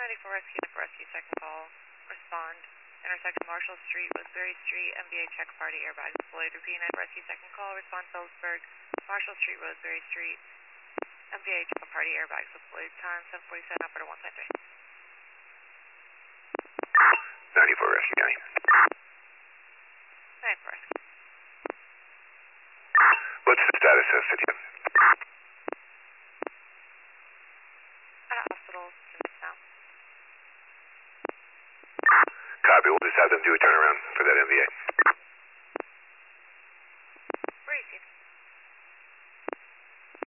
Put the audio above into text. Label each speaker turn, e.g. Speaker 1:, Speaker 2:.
Speaker 1: 94 Rescue, second call. Respond. Intersection Marshall Street, Westbury Street, MBA check party airbag deployed. Repeat 94 Rescue, second call. Respond Phillipsburg, Marshall Street, Roseberry Street, MBA check party airbags deployed. Time 7:47, operator 153.
Speaker 2: 94 Rescue County.
Speaker 1: 94 Rescue.
Speaker 2: What's the status of City?
Speaker 1: At a hospital now.
Speaker 2: Copy, we'll just have them do a turnaround for that MVA.